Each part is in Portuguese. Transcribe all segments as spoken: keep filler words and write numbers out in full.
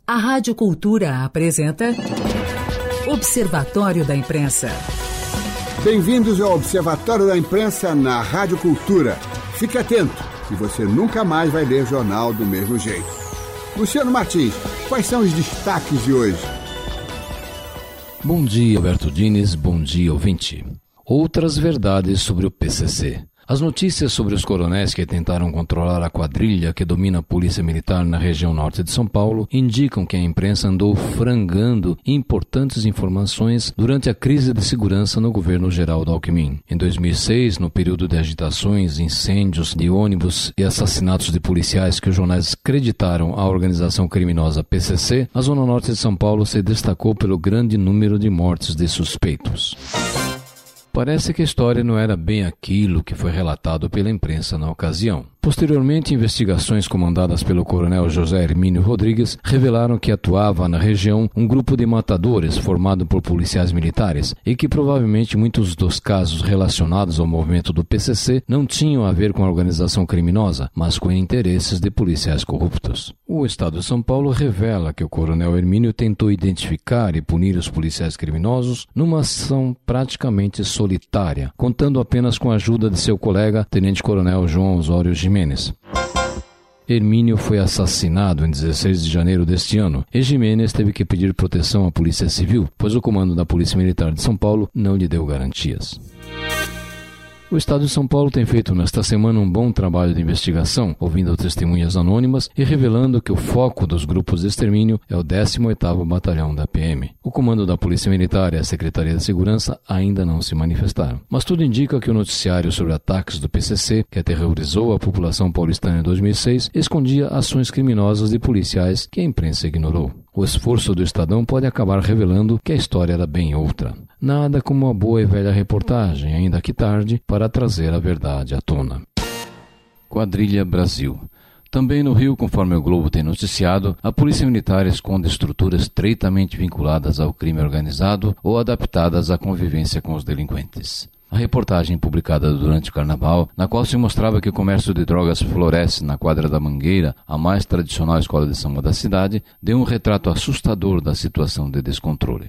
A Rádio Cultura apresenta Observatório da Imprensa. Bem-vindos ao Observatório da Imprensa na Rádio Cultura. Fique atento, que você nunca mais vai ler jornal do mesmo jeito. Luciano Martins, quais são os destaques de hoje? Bom dia, Alberto Diniz. Bom dia, ouvinte. Outras verdades sobre o P C C. As notícias sobre os coronéis que tentaram controlar a quadrilha que domina a polícia militar na região norte de São Paulo indicam que a imprensa andou frangando importantes informações durante a crise de segurança no governo Geraldo Alckmin. Em dois mil e seis, no período de agitações, incêndios de ônibus e assassinatos de policiais que os jornais creditaram à organização criminosa P C C, a zona norte de São Paulo se destacou pelo grande número de mortes de suspeitos. Parece que a história não era bem aquilo que foi relatado pela imprensa na ocasião. Posteriormente, investigações comandadas pelo coronel José Hermínio Rodrigues revelaram que atuava na região um grupo de matadores formado por policiais militares e que provavelmente muitos dos casos relacionados ao movimento do P C C não tinham a ver com a organização criminosa, mas com interesses de policiais corruptos. O Estado de São Paulo revela que o coronel Hermínio tentou identificar e punir os policiais criminosos numa ação praticamente solitária, contando apenas com a ajuda de seu colega, tenente-coronel João Osório Gimenez. Hermínio foi assassinado em dezesseis de janeiro deste ano e Gimenez teve que pedir proteção à Polícia Civil, pois o comando da Polícia Militar de São Paulo não lhe deu garantias. O Estado de São Paulo tem feito nesta semana um bom trabalho de investigação, ouvindo testemunhas anônimas e revelando que o foco dos grupos de extermínio é o décimo oitavo Batalhão da P M. O comando da Polícia Militar e a Secretaria de Segurança ainda não se manifestaram. Mas tudo indica que o noticiário sobre ataques do P C C, que aterrorizou a população paulistana em dois mil e seis, escondia ações criminosas de policiais que a imprensa ignorou. O esforço do Estadão pode acabar revelando que a história era bem outra. Nada como uma boa e velha reportagem, ainda que tarde, para trazer a verdade à tona. Quadrilha Brasil. Também no Rio, conforme o Globo tem noticiado, a Polícia Militar esconde estruturas estreitamente vinculadas ao crime organizado ou adaptadas à convivência com os delinquentes. A reportagem publicada durante o Carnaval, na qual se mostrava que o comércio de drogas floresce na quadra da Mangueira, a mais tradicional escola de samba da cidade, deu um retrato assustador da situação de descontrole.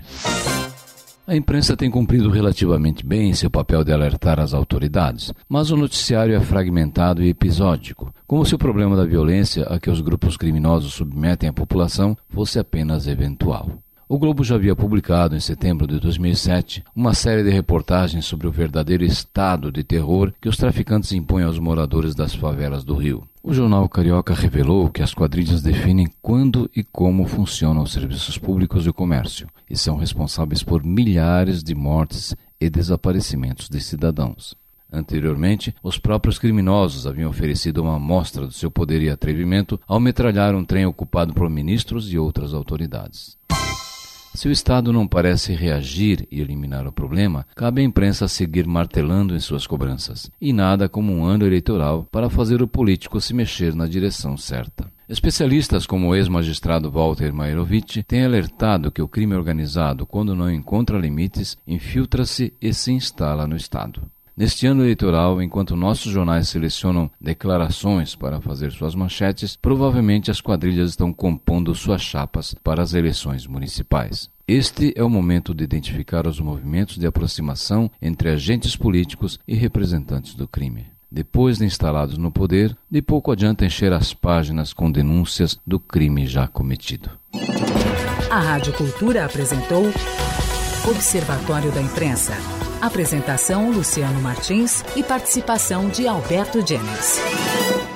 A imprensa tem cumprido relativamente bem seu papel de alertar as autoridades, mas o noticiário é fragmentado e episódico, como se o problema da violência a que os grupos criminosos submetem a população fosse apenas eventual. O Globo já havia publicado, em setembro de dois mil e sete, uma série de reportagens sobre o verdadeiro estado de terror que os traficantes impõem aos moradores das favelas do Rio. O jornal Carioca revelou que as quadrilhas definem quando e como funcionam os serviços públicos e o comércio, e são responsáveis por milhares de mortes e desaparecimentos de cidadãos. Anteriormente, os próprios criminosos haviam oferecido uma amostra do seu poder e atrevimento ao metralhar um trem ocupado por ministros e outras autoridades. Se o Estado não parece reagir e eliminar o problema, cabe à imprensa seguir martelando em suas cobranças. E nada como um ano eleitoral para fazer o político se mexer na direção certa. Especialistas como o ex-magistrado Walter Mairovitch têm alertado que o crime organizado, quando não encontra limites, infiltra-se e se instala no Estado. Neste ano eleitoral, enquanto nossos jornais selecionam declarações para fazer suas manchetes, provavelmente as quadrilhas estão compondo suas chapas para as eleições municipais. Este é o momento de identificar os movimentos de aproximação entre agentes políticos e representantes do crime. Depois de instalados no poder, de pouco adianta encher as páginas com denúncias do crime já cometido. A Rádio Cultura apresentou Observatório da Imprensa. Apresentação Luciano Martins e participação de Alberto Diniz.